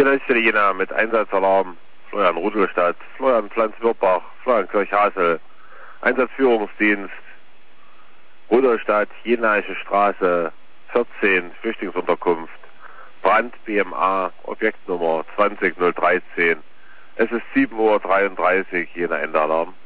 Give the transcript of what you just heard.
Gelöste Jena mit Einsatzalarm. Florian Rudolstadt, Florian Pflanz-Wirbach, Florian Kirchhasel. Einsatzführungsdienst. Rudolstadt, Jenaische Straße 14, Flüchtlingsunterkunft. Brand BMA, Objektnummer 20013. Es ist 7:33 Uhr, Jena Endalarm.